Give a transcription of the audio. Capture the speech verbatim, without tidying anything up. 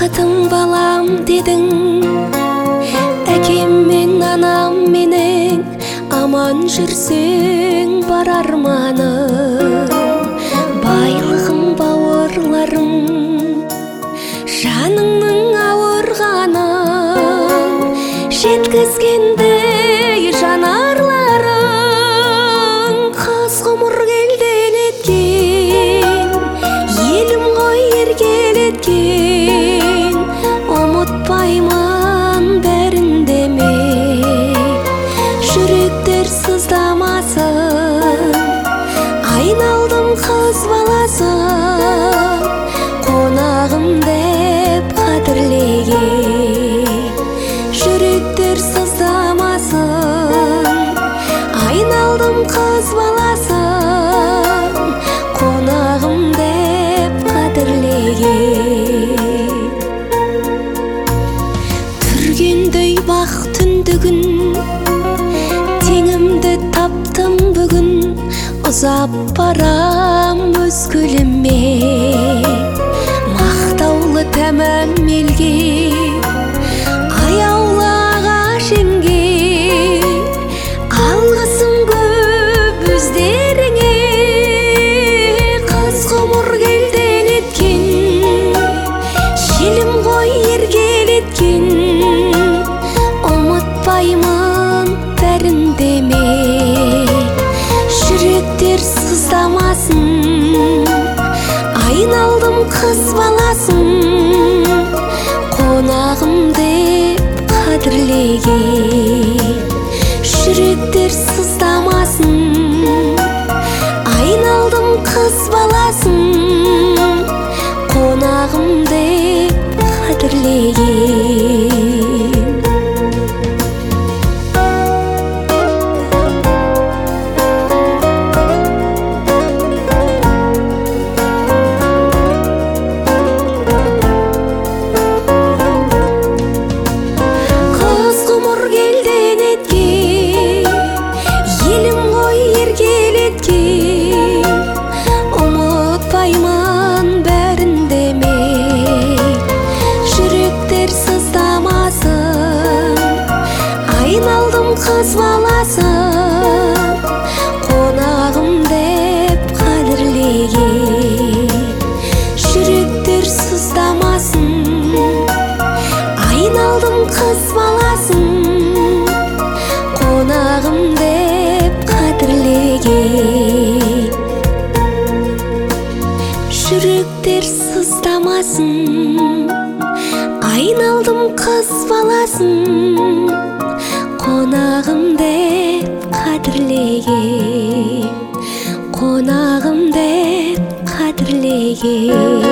бақытым балам дедің, әкем мен анам менің аман жүрсең бар арманым. Байлығым бауырларым, жаныңның ауырғанын жеткізгендей жанарларың. Қыз ғұмыр келден еткен, елім ғой еркелеткен, ұмытпаймын бәрін деме. Жүректер сыздамасын, айналдым қыз баласын, қонағым деп қадірлеген. Жүректер сыздамасын, айналдым қыз баласын, қонағым деп қадірлеген. Түргендей бақ түндігін, теңімді таптым бүгін, ұзап барам өз гүліме. Мақтаулы тәмәм елге, аяулы ағаш емге, алғысым көп өздеріңе. Қыз ғұмыр келден еткен, елім ғой еркелеткен, ұмытпаймын бәрін деме. Жүректер сыздамасын, айналдым қыз баласын, қонағым деп қадірлеген. Жүректер сыздамасын, айналдым қыз баласын, қонағым деп қадірлеген. Қыз баласын, қонағым деп қадірлеген. Жүректер сыздамасын, айналдым қыз баласын, қонағым деп қадірлеген. Жүректер сыздамасын, айналдым қыз баласын, қонағым деп қадірлеген, қонағым деп қадірлеген.